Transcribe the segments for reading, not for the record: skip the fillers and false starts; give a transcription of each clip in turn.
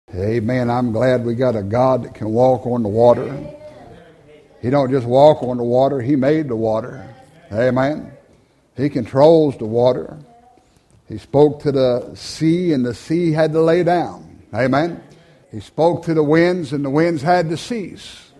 Amen. I'm glad we got a God that can walk on the water. He don't just walk on the water. He made the water. Amen. He controls the water. He spoke to the sea, and the sea had to lay down. Amen. He spoke to the winds, and the winds had to cease.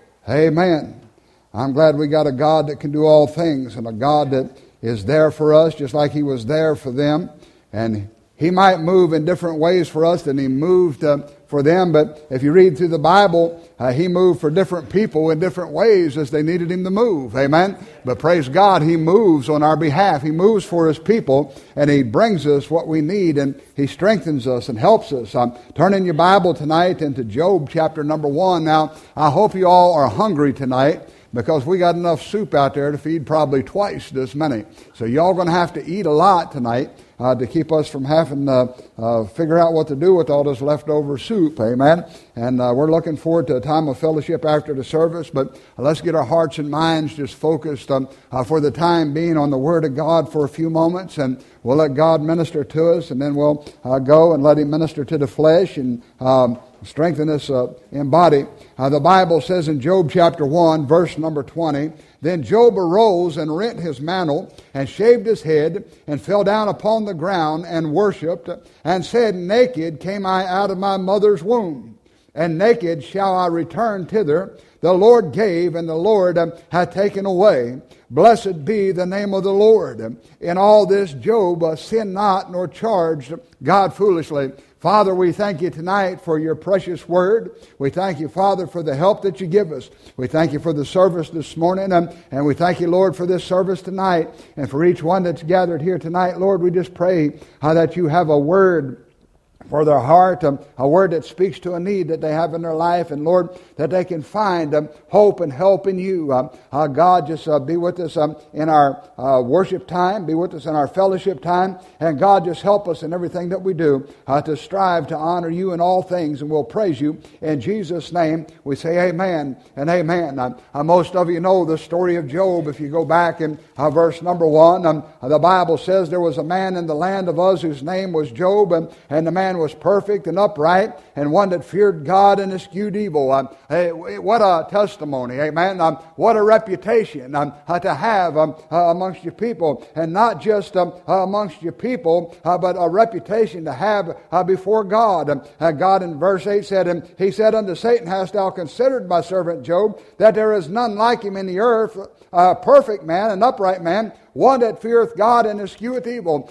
Amen. I'm glad we got a God that can do all things, and a God that is there for us just like He was there for them. And He might move in different ways for us than He moved for them. But if you read through the Bible, He moved for different people in different ways as they needed Him to move. Amen. But praise God, He moves on our behalf. He moves for His people, and He brings us what we need, and He strengthens us and helps us. Turn in your Bible tonight into Job chapter number 1. Now, I hope you all are hungry tonight, because we got enough soup out there to feed probably twice this many. So y'all going to have to eat a lot tonight to keep us from having to figure out what to do with all this leftover soup. Amen. And we're looking forward to a time of fellowship after the service. But let's get our hearts and minds just focused for the time being on the Word of God for a few moments. And we'll let God minister to us. And then we'll go and let Him minister to the flesh and strengthen us in body. The Bible says in Job chapter 1, verse number 20, "Then Job arose and rent his mantle and shaved his head and fell down upon the ground and worshipped and said, Naked came I out of my mother's womb, and naked shall I return thither. The Lord gave, and the Lord hath taken away. Blessed be the name of the Lord. In all this Job sinned not, nor charged God foolishly." Father, we thank You tonight for Your precious word. We thank You, Father, for the help that You give us. We thank You for the service this morning, and we thank You, Lord, for this service tonight, and for each one that's gathered here tonight. Lord, we just pray that You have a word for their heart, a word that speaks to a need that they have in their life, and Lord, that they can find hope and help in You. God, just be with us in our worship time, be with us in our fellowship time, and God, just help us in everything that we do to strive to honor You in all things, and we'll praise You. In Jesus' name, we say amen and amen. Most of you know the story of Job. If you go back in verse number 1, the Bible says there was a man in the land of Uz whose name was Job, and the man was perfect and upright, and one that feared God and eschewed evil. Hey, what a testimony, amen. What a reputation to have amongst your people, and not just amongst your people, but a reputation to have before God. God in verse 8 said, He said unto Satan, Hast thou considered my servant Job, that there is none like him in the earth, a perfect man, an upright man, one that feareth God and escheweth evil.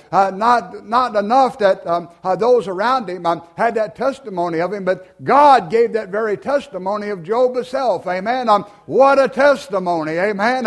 Not enough that those around him had that testimony of him, but God gave that very testimony of Job himself. Amen. What a testimony. Amen.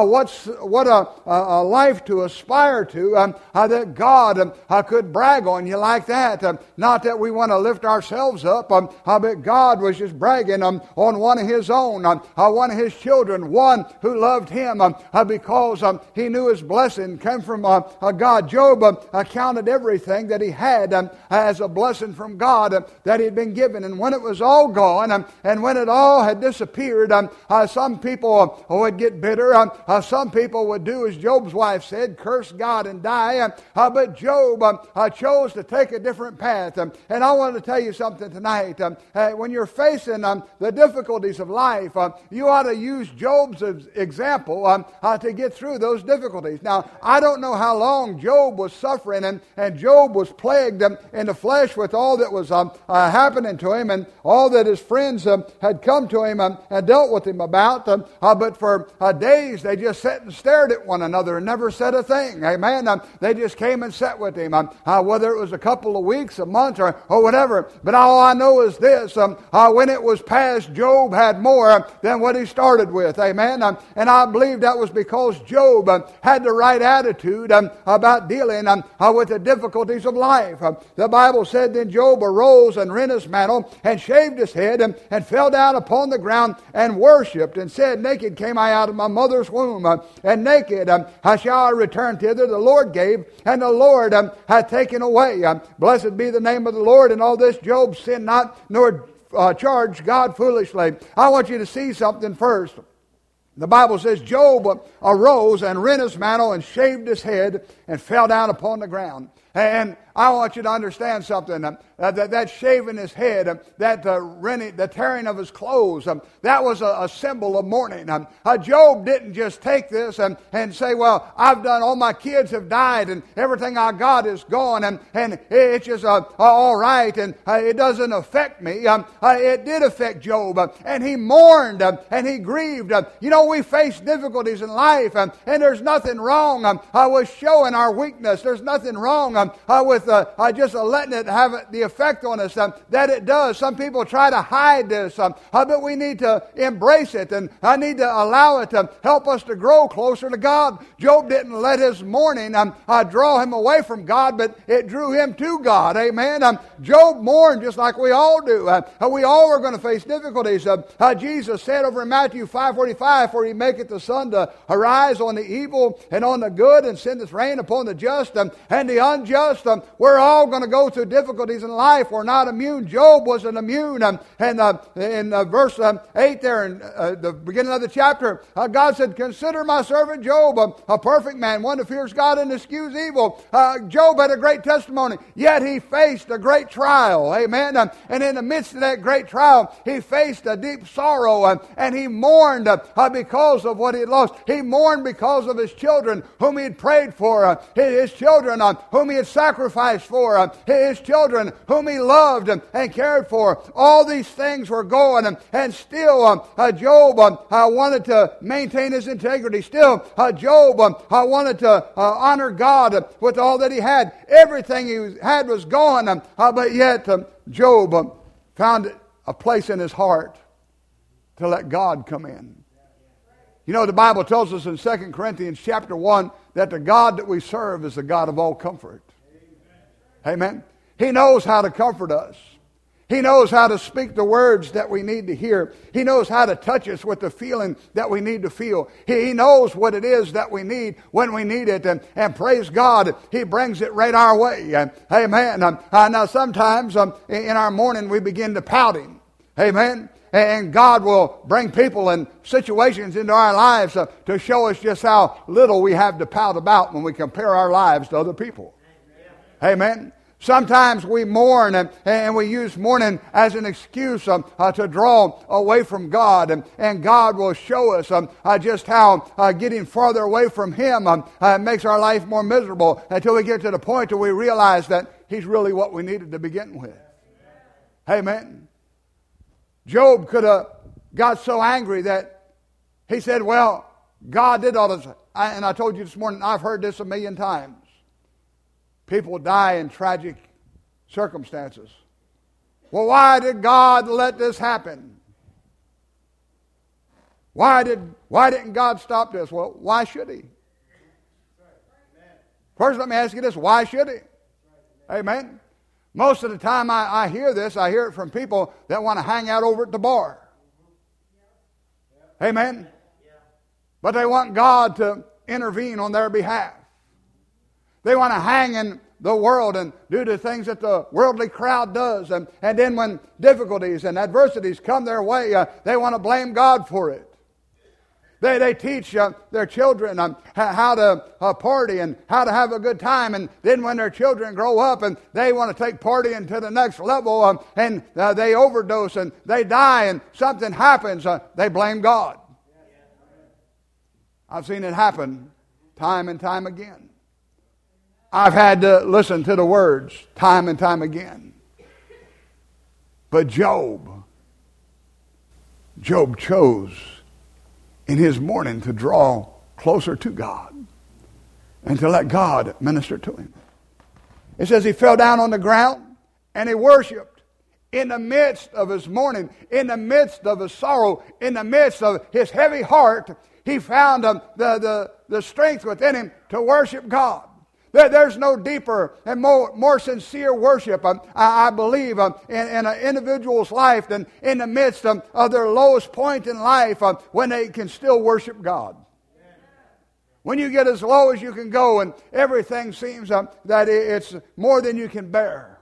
What a life to aspire to, that God could brag on you like that. Not that we want to lift ourselves up, but God was just bragging on one of His own, one of His children, one who loved Him because He knew His blessing came from God. Job counted everything that he had as a blessing from God that he'd been given. And when it was all gone, and when it all had disappeared, some people would get bitter. Some people would do as Job's wife said, curse God and die. But Job chose to take a different path. And I want to tell you something tonight. When you're facing the difficulties of life, you ought to use Job's example to get through those difficulties. Now, I don't know how long Job was suffering, and Job was plagued in the flesh with all that was happening to him, and all that his friends had come to him and dealt with him about. But for days, they just sat and stared at one another and never said a thing. Amen. They just came and sat with him, whether it was a couple of weeks, a month, or whatever. But all I know is this, when it was past, Job had more than what he started with. Amen. And I believe that was because Job had the right attitude about dealing with the difficulties of life. The Bible said, Then Job arose and rent his mantle and shaved his head and fell down upon the ground and worshipped and said, Naked came I out of my mother's womb, and naked shall I return thither. The Lord gave, and the Lord hath taken away. Blessed be the name of the Lord. In all this Job sinned not, nor charged God foolishly. I want you to see something first. The Bible says Job arose and rent his mantle and shaved his head and fell down upon the ground. And I want you to understand something. that shaving his head, the tearing of his clothes, that was a symbol of mourning. Job didn't just take this and say, well, I've done, all my kids have died and everything I got is gone and it's just all right and it doesn't affect me. It did affect Job, and he mourned and he grieved. We face difficulties in life, and there's nothing wrong with showing our weakness. There's nothing wrong with just letting it have the effect on us that it does. Some people try to hide this, but we need to embrace it, and I need to allow it to help us to grow closer to God. Job didn't let his mourning draw him away from God, but it drew him to God. Amen. Job mourned just like we all do. We all are going to face difficulties. Jesus said over in Matthew 5:45, for he maketh the sun to arise on the evil and on the good, and sendeth rain upon the just and the unjust. We're all going to go through difficulties in life. We're not immune. Job wasn't immune. In verse 8 there, in the beginning of the chapter, God said, consider my servant Job a perfect man, one that fears God and eschews evil. Job had a great testimony, yet he faced a great trial. Amen. And in the midst of that great trial, he faced a deep sorrow, and he mourned because of what he had lost. He mourned because of his children whom he had prayed for, his children whom he had sacrificed for, his children whom he loved and cared for. All these things were going, and still Job wanted to maintain his integrity. Still Job wanted to honor God with all that he had. Everything he had was gone, but yet Job found a place in his heart to let God come in. The Bible tells us in 2 Corinthians chapter 1 that the God that we serve is the God of all comfort. Amen. He knows how to comfort us. He knows how to speak the words that we need to hear. He knows how to touch us with the feeling that we need to feel. He knows what it is that we need when we need it. And praise God, He brings it right our way. Amen. Now sometimes in our morning we begin to pouting. Amen. And God will bring people and situations into our lives to show us just how little we have to pout about when we compare our lives to other people. Amen. Sometimes we mourn and we use mourning as an excuse to draw away from God. And God will show us just how getting farther away from Him makes our life more miserable until we get to the point where we realize that He's really what we needed to begin with. Amen. Job could have got so angry that he said, well, God did all this. And I told you this morning, I've heard this 1,000,000 times. People die in tragic circumstances. Well, why did God let this happen? Why didn't God stop this? Well, why should He? First, let me ask you this. Why should He? Amen. Most of the time I hear this, I hear it from people that want to hang out over at the bar. Amen. But they want God to intervene on their behalf. They want to hang in the world and do the things that the worldly crowd does. And then when difficulties and adversities come their way, they want to blame God for it. They teach their children how to party and how to have a good time. And then when their children grow up and they want to take partying to the next level and they overdose and they die and something happens, they blame God. I've seen it happen time and time again. I've had to listen to the words time and time again. But Job chose in his mourning to draw closer to God and to let God minister to him. It says he fell down on the ground and he worshiped in the midst of his mourning, in the midst of his sorrow, in the midst of his heavy heart. He found the strength within him to worship God. There's no deeper and more sincere worship, I believe, in an individual's life than in the midst of their lowest point in life when they can still worship God. When you get as low as you can go and everything seems that it's more than you can bear.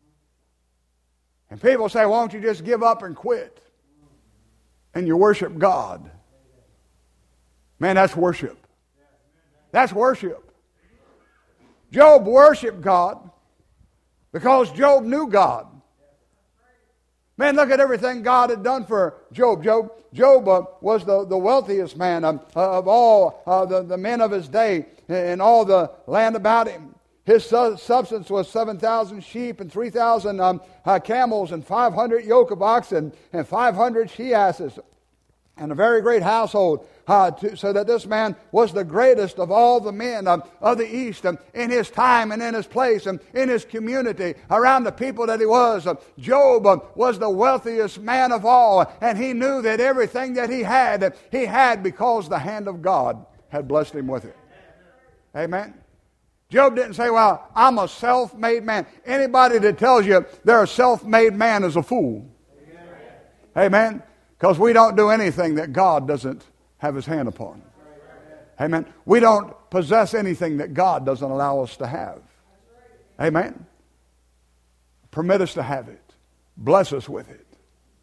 And people say, why don't you just give up and quit? And you worship God. Man, that's worship. That's worship. Job worshiped God Because Job knew God. Man, look at everything God had done for Job. Job was the wealthiest man of all the men of his day in all the land about him. His substance was 7,000 sheep and 3,000 camels and 500 yoke of oxen and 500 she-asses and a very great household, so that this man was the greatest of all the men of the East in his time and in his place and in his community, around the people that he was. Job was the wealthiest man of all, and he knew that everything that he had because the hand of God had blessed him with it. Amen. Job didn't say, well, I'm a self-made man. Anybody that tells you they're a self-made man is a fool. Amen. Because we don't do anything that God doesn't have His hand upon. Amen. We don't possess anything that God doesn't allow us to have. Amen. Permit us to have it. Bless us with it.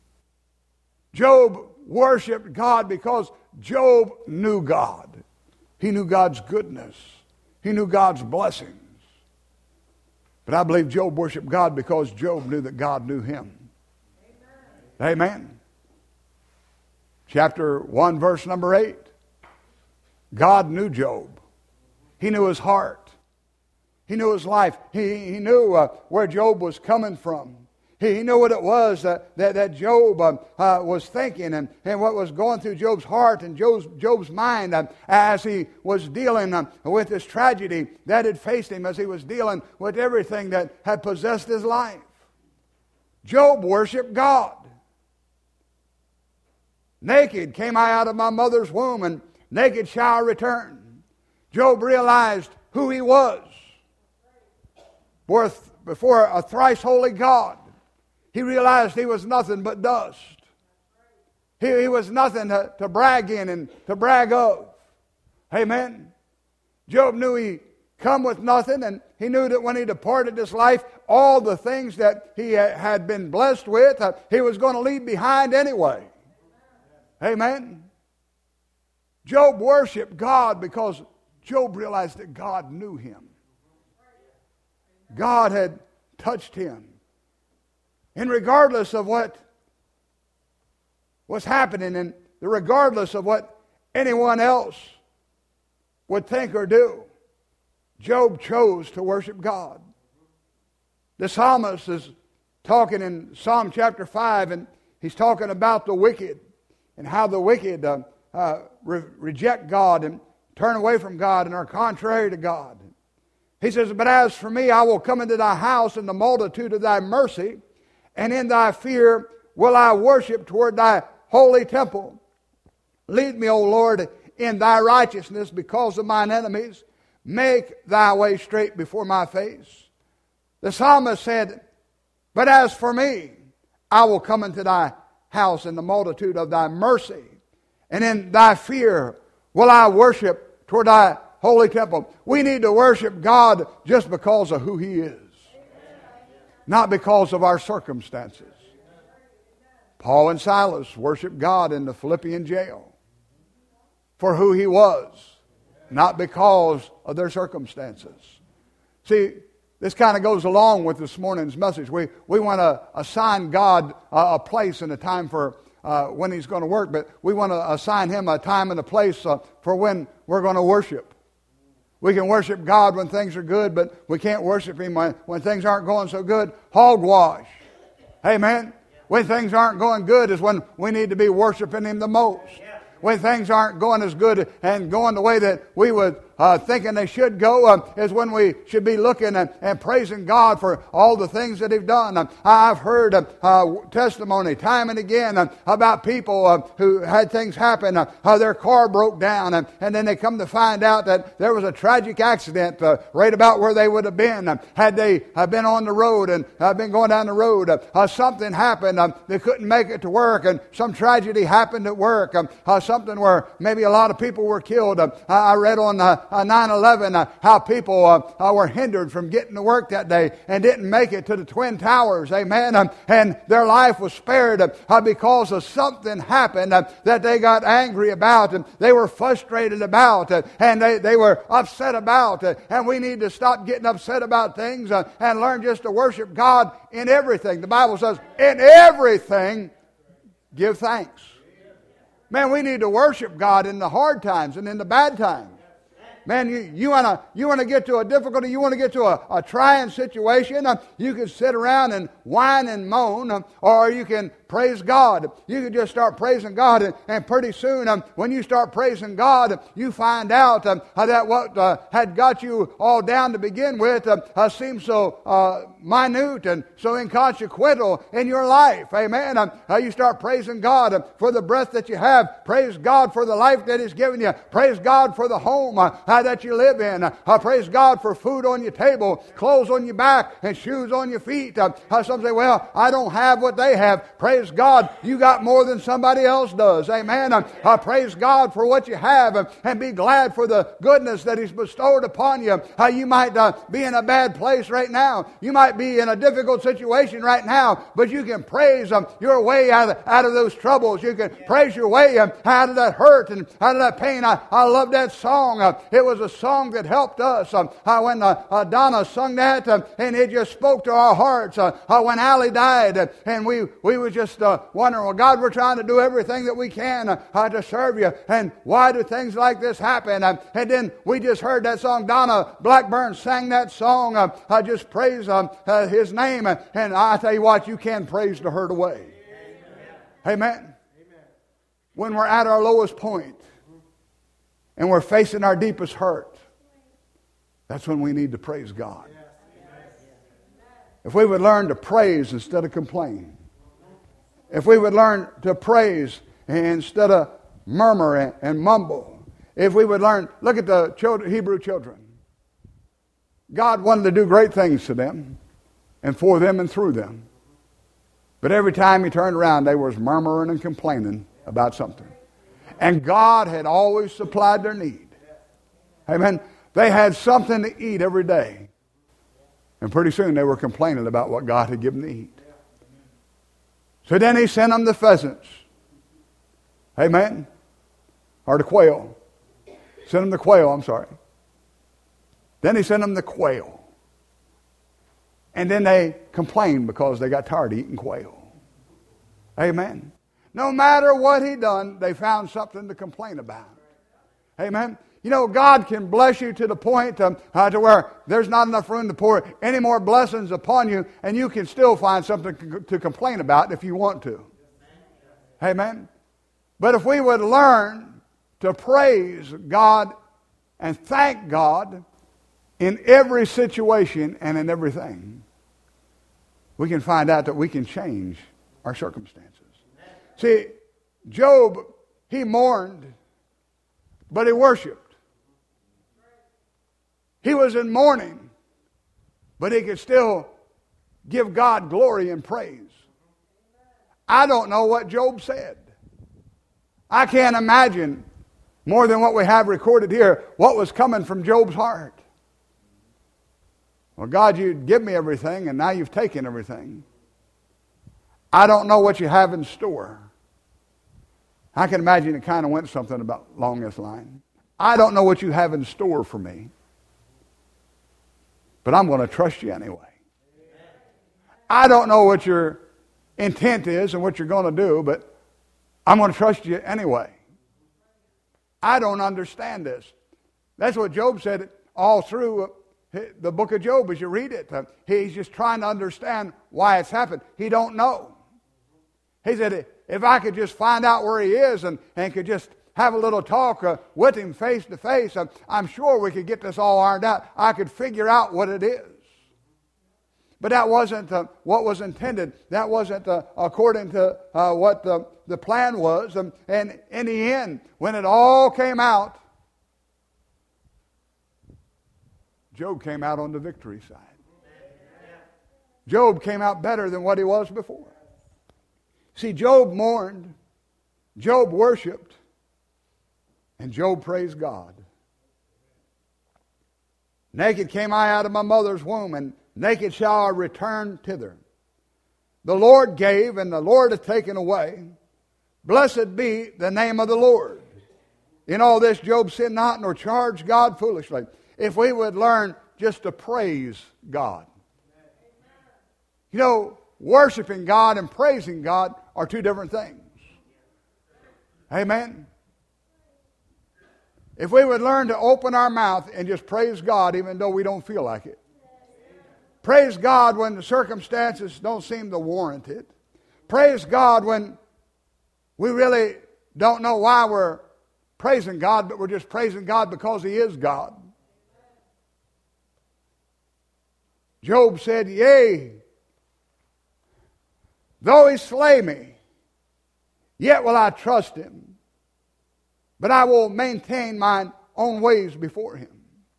Job worshiped God because Job knew God. He knew God's goodness. He knew God's blessings. But I believe Job worshiped God because Job knew that God knew him. Amen. Chapter 1, verse number 8. God knew Job. He knew his heart. He knew his life. He knew where Job was coming from. He knew what it was that Job was thinking and what was going through Job's heart and Job's mind as he was dealing with this tragedy that had faced him, as he was dealing with everything that had possessed his life. Job worshiped God. Naked came I out of my mother's womb, and naked shall I return. Job realized who he was before a thrice holy God. He realized he was nothing but dust. He was nothing to brag in and to brag of. Amen. Job knew he come with nothing, and he knew that when he departed this life, all the things that he had been blessed with, he was going to leave behind anyway. Amen. Job worshiped God because Job realized that God knew him. God had touched him. And regardless of what was happening, and regardless of what anyone else would think or do, Job chose to worship God. The psalmist is talking in Psalm chapter 5, and he's talking about the wicked and how the wicked reject God and turn away from God and are contrary to God. He says, but as for me, I will come into thy house in the multitude of thy mercy, and in thy fear will I worship toward thy holy temple. Lead me, O Lord, in thy righteousness because of mine enemies. Make thy way straight before my face. The psalmist said, but as for me, I will come into thy house in the multitude of thy mercy, and in thy fear will I worship toward thy holy temple. We need to worship God just because of who He is, not because of our circumstances. Paul and Silas worshiped God in the Philippian jail for who He was, not because of their circumstances. See, this kind of goes along with this morning's message. We want to assign God a place and a time for when He's going to work, but we want to assign Him a time and a place for when we're going to worship. We can worship God when things are good, but we can't worship Him when things aren't going so good. Hogwash. Amen. When things aren't going good is when we need to be worshiping Him the most. When things aren't going as good and going the way that we would thinking they should go is when we should be looking and praising God for all the things that He's done. I've heard testimony time and again about people who had things happen. Their car broke down and then they come to find out that there was a tragic accident right about where they would have been. Had they been on the road and been going down the road, something happened. They couldn't make it to work, and some tragedy happened at work. Something where maybe a lot of people were killed. I read on 9/11, how people were hindered from getting to work that day and didn't make it to the Twin Towers. Amen. And their life was spared because of something happened that they got angry about and they were frustrated about and they were upset about. And we need to stop getting upset about things and learn just to worship God in everything. The Bible says, in everything, give thanks. Man, we need to worship God in the hard times and in the bad times. Man, you want to get to a difficulty, you want to get to a trying situation, you can sit around and whine and moan, or you can praise God. You can just start praising God, and pretty soon, when you start praising God, you find out that what had got you all down to begin with seems so minute and so inconsequential in your life. Amen. You start praising God for the breath that you have. Praise God for the life that He's given you. Praise God for the home that you live in. Praise God for food on your table, clothes on your back, and shoes on your feet. Some say, well, I don't have what they have. Praise God, you got more than somebody else does. Amen. Praise God for what you have and be glad for the goodness that He's bestowed upon you. You might be in a bad place right now. You might be in a difficult situation right now, but you can praise your way out of those troubles. You can praise your way out of that hurt and out of that pain. I love that song. It was a song that helped us when Donna sung that, and it just spoke to our hearts. When Allie died, and we were just wondering, well, God, we're trying to do everything that we can to serve you, and why do things like this happen? And then we just heard that song. Donna Blackburn sang that song. Just praise His name, and I tell you what, you can praise the hurt away. Amen. Amen. When we're at our lowest point and we're facing our deepest hurt, that's when we need to praise God. If we would learn to praise instead of complain, if we would learn to praise instead of murmur and mumble, if we would learn, look at the Hebrew children. God wanted to do great things to them and for them and through them. But every time He turned around, they was murmuring and complaining about something. And God had always supplied their need. Amen. They had something to eat every day. And pretty soon they were complaining about what God had given to eat. So then He sent them the pheasants. Amen. Or the quail. Sent them the quail, I'm sorry. Then He sent them the quail. And then they complained because they got tired of eating quail. Amen. No matter what He done, they found something to complain about. Amen. You know, God can bless you to the point to where there's not enough room to pour any more blessings upon you, and you can still find something to complain about if you want to. Amen. But if we would learn to praise God and thank God in every situation and in everything, we can find out that we can change our circumstances. See, Job, he mourned, but he worshiped. He was in mourning, but he could still give God glory and praise. I don't know what Job said. I can't imagine, more than what we have recorded here, what was coming from Job's heart. Well, God, you give me everything, and now you've taken everything. I don't know what you have in store. I can imagine it kind of went something about along this line. I don't know what you have in store for me, but I'm going to trust you anyway. I don't know what your intent is and what you're going to do, but I'm going to trust you anyway. I don't understand this. That's what Job said all through the book of Job. As you read it, he's just trying to understand why it's happened. He don't know. He said, if I could just find out where he is and could just have a little talk with him face to face, I'm sure we could get this all ironed out. I could figure out what it is. But that wasn't what was intended. That wasn't according to what the plan was. And in the end, when it all came out, Job came out on the victory side. Job came out better than what he was before. See, Job mourned, Job worshiped, and Job praised God. Naked came I out of my mother's womb, and naked shall I return thither. The Lord gave, and the Lord hath taken away. Blessed be the name of the Lord. In all this Job sinned not, nor charged God foolishly. If we would learn just to praise God. You know, worshiping God and praising God are two different things. Amen. If we would learn to open our mouth and just praise God even though we don't feel like it. Praise God when the circumstances don't seem to warrant it. Praise God when we really don't know why we're praising God, but we're just praising God because He is God. Job said, yea, though He slay me, yet will I trust Him. But I will maintain mine own ways before Him.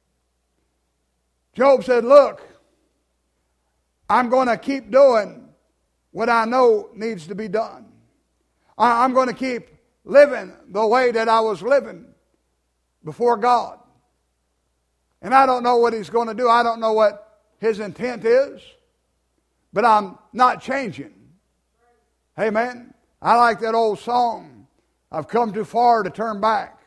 Job said, look, I'm going to keep doing what I know needs to be done. I'm going to keep living the way that I was living before God. And I don't know what He's going to do. I don't know what His intent is. But I'm not changing. Amen. I like that old song, I've come too far to turn back.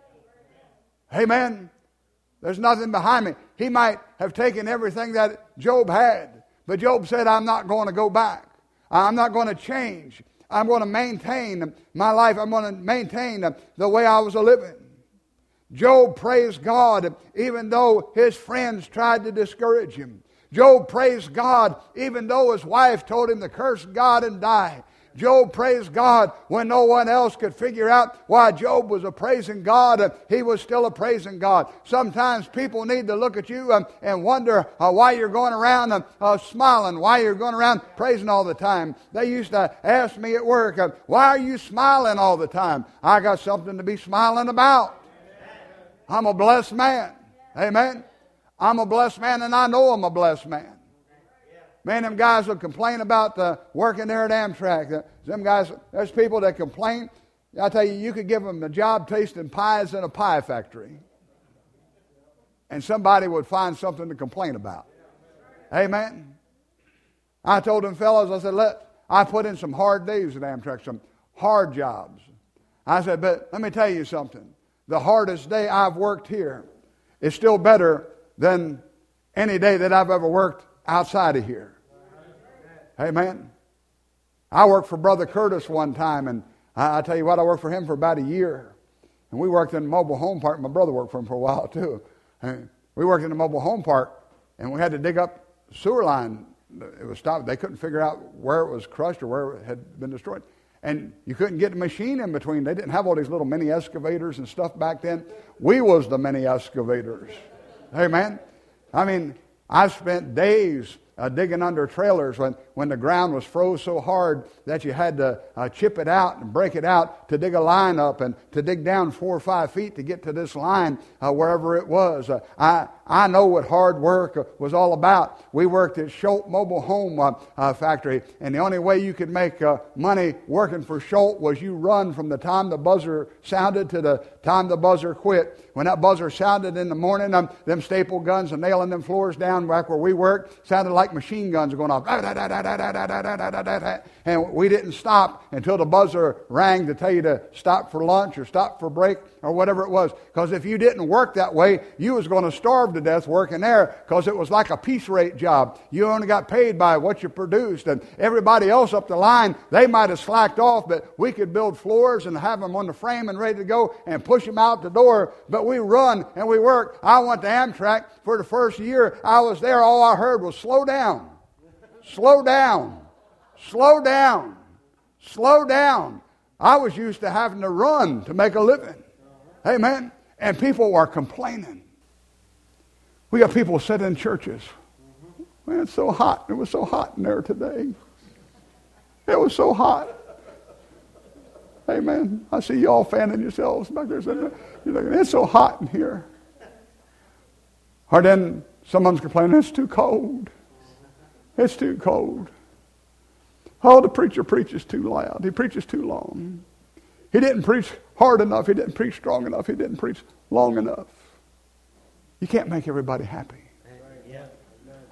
Amen. There's nothing behind me. He might have taken everything that Job had. But Job said, I'm not going to go back. I'm not going to change. I'm going to maintain my life. I'm going to maintain the way I was living. Job praised God even though his friends tried to discourage him. Job praised God even though his wife told him to curse God and die. Job praised God when no one else could figure out why Job was a praising God. He was still a praising God. Sometimes people need to look at you and wonder why you're going around smiling, why you're going around praising all the time. They used to ask me at work, why are you smiling all the time? I got something to be smiling about. I'm a blessed man. Amen. I'm a blessed man, and I know I'm a blessed man. Man, them guys will complain about working there at Amtrak. Them guys, there's people that complain. I tell you, you could give them a job tasting pies in a pie factory, and somebody would find something to complain about. Amen. I told them fellows, I said, I put in some hard days at Amtrak, some hard jobs. I said, but let me tell you something. The hardest day I've worked here is still better than any day that I've ever worked outside of here. Amen. I worked for Brother Curtis one time, and I tell you what, I worked for him for about a year. And we worked in a mobile home park. My brother worked for him for a while too. And we worked in a mobile home park, and we had to dig up sewer line. It was stopped. They couldn't figure out where it was crushed or where it had been destroyed. And you couldn't get a machine in between. They didn't have all these little mini excavators and stuff back then. We was the mini excavators. Amen. I mean, I spent days digging under trailers when the ground was froze so hard that you had to chip it out and break it out to dig a line up and to dig down 4 or 5 feet to get to this line wherever it was. I know what hard work was all about. We worked at Schultz Mobile Home Factory, and the only way you could make money working for Schultz was you run from the time the buzzer sounded to the time the buzzer quit. When that buzzer sounded in the morning, them staple guns and nailing them floors down back where we worked sounded like machine guns going off. And we didn't stop until the buzzer rang to tell you to stop for lunch or stop for break or whatever it was. Because if you didn't work that way, you was going to starve to death working there, because it was like a piece rate job. You only got paid by what you produced, and everybody else up the line, they might have slacked off, but we could build floors and have them on the frame and ready to go and push them out the door. But we run and we work. I went to Amtrak for the first year I was there. All I heard was slow down, slow down, slow down, slow down. I was used to having to run to make a living. Amen. And people were complaining. We got people sitting in churches. Man, it's so hot. It was so hot in there today. It was so hot. Amen. I see you all fanning yourselves back there. You're thinking, it's so hot in here. Or then someone's complaining, it's too cold. It's too cold. Oh, the preacher preaches too loud. He preaches too long. He didn't preach hard enough. He didn't preach strong enough. He didn't preach long enough. You can't make everybody happy.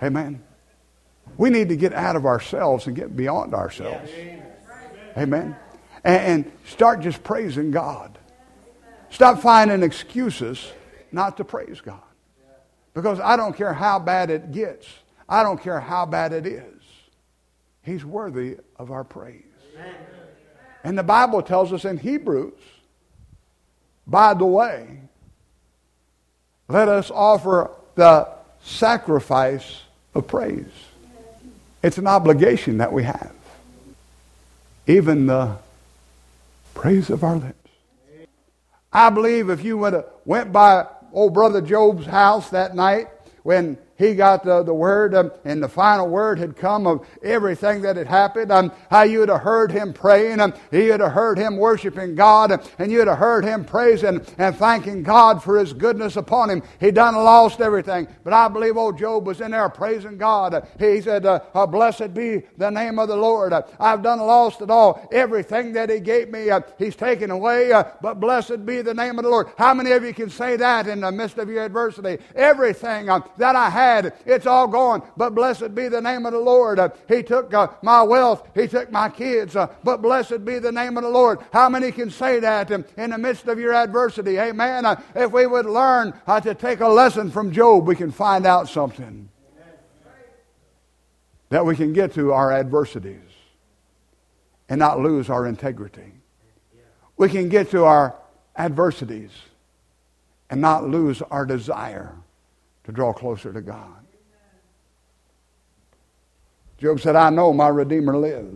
Amen. We need to get out of ourselves and get beyond ourselves. Amen. And start just praising God. Stop finding excuses not to praise God. Because I don't care how bad it gets. I don't care how bad it is. He's worthy of our praise. And the Bible tells us in Hebrews, by the way, let us offer the sacrifice of praise. It's an obligation that we have. Even the praise of our lips. I believe if you would have went by old Brother Job's house that night when he got the word and the final word had come of everything that had happened, how you would have heard him praying, you would have heard him worshiping God, and you would have heard him praising and thanking God for his goodness upon him. He done lost everything, but I believe old Job was in there praising God. He said, blessed be the name of the Lord. I've done lost it all. Everything that he gave me, he's taken away, but blessed be the name of the Lord. How many of you can say that in the midst of your adversity? Everything that I had, it's all gone, but blessed be the name of the Lord. He took my wealth, he took my kids, but blessed be the name of the Lord. How many can say that in the midst of your adversity? Amen. If we would learn to take a lesson from Job, we can find out something that we can get to our adversities and not lose our integrity. We can get to our adversities and not lose our desire to draw closer to God. Job said, I know my Redeemer lives.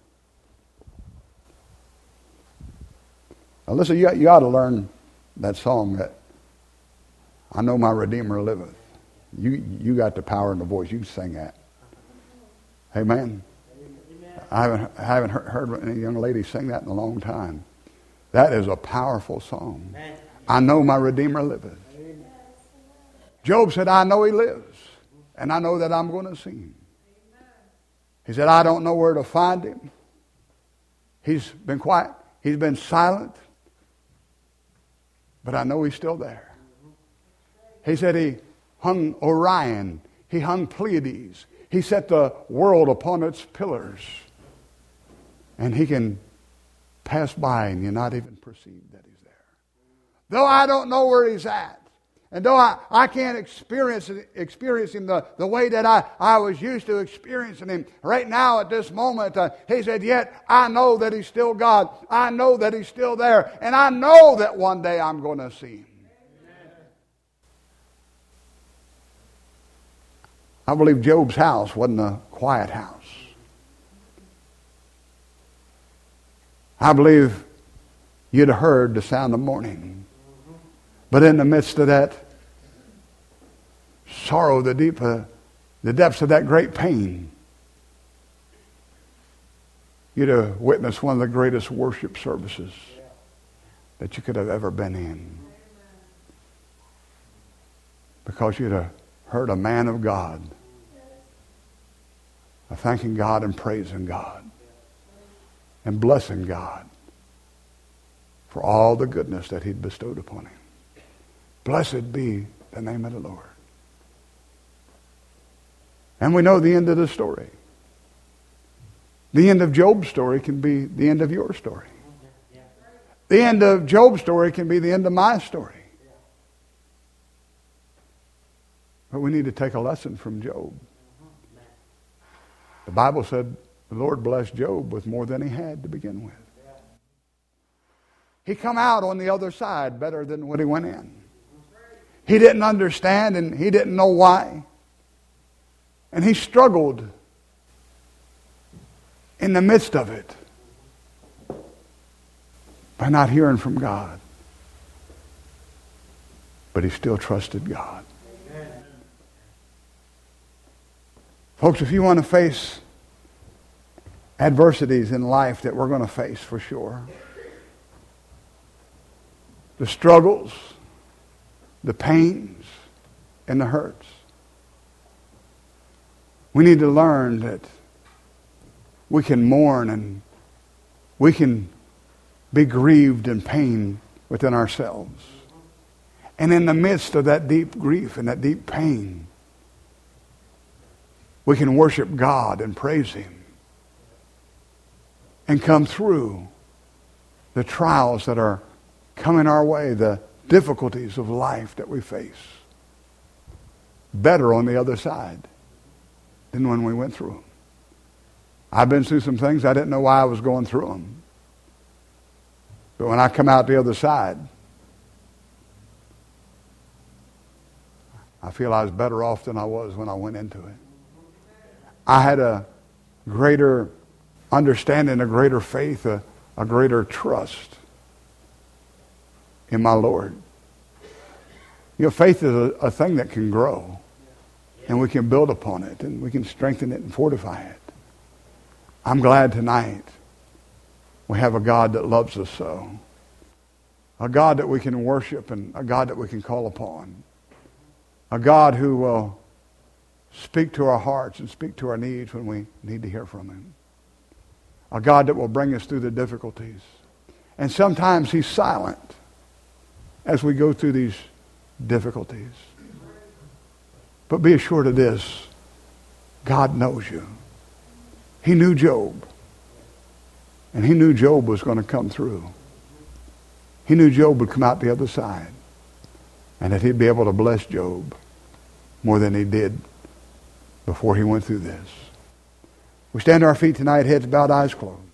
Now listen, you ought to learn that song, that I know my Redeemer liveth. You got the power in the voice. You can sing that. Amen. I haven't heard any young lady sing that in a long time. That is a powerful song. I know my Redeemer liveth. Job said, I know he lives, and I know that I'm going to see him. He said, I don't know where to find him. He's been quiet. He's been silent, but I know he's still there. He said he hung Orion. He hung Pleiades. He set the world upon its pillars, and he can pass by and you not even perceive that he's there. Though I don't know where he's at, and though I can't experience him the way that I was used to experiencing him right now at this moment, he said, yet I know that he's still God. I know that he's still there. And I know that one day I'm going to see him. I believe Job's house wasn't a quiet house. I believe you'd have heard the sound of morning. But in the midst of that sorrow, the depths of that great pain, you'd have witnessed one of the greatest worship services that you could have ever been in. Because you'd have heard a man of God thanking God and praising God and blessing God for all the goodness that he'd bestowed upon him. Blessed be the name of the Lord. And we know the end of the story. The end of Job's story can be the end of your story. The end of Job's story can be the end of my story. But we need to take a lesson from Job. The Bible said the Lord blessed Job with more than he had to begin with. He come out on the other side better than when he went in. He didn't understand and he didn't know why. And he struggled in the midst of it by not hearing from God. But he still trusted God. Folks, if you want to face adversities in life that we're going to face for sure, the struggles, the pains, and the hurts, we need to learn that we can mourn and we can be grieved and pain within ourselves. And in the midst of that deep grief and that deep pain, We can worship God and praise Him and come through the trials that are coming our way, the difficulties of life that we face, better on the other side than when we went through them. I've been through some things I didn't know why I was going through them. But when I come out the other side, I feel I was better off than I was when I went into it. I had a greater understanding, a greater faith, a greater trust in my Lord. You know, faith is a thing that can grow, and we can build upon it, and we can strengthen it and fortify it. I'm glad tonight we have a God that loves us so. A God that we can worship and a God that we can call upon. A God who will speak to our hearts and speak to our needs when we need to hear from Him. A God that will bring us through the difficulties. And sometimes He's silent as we go through these difficulties. But be assured of this, God knows you. He knew Job. And He knew Job was going to come through. He knew Job would come out the other side. And that He'd be able to bless Job more than He did before he went through this. We stand to our feet tonight, heads bowed, eyes closed.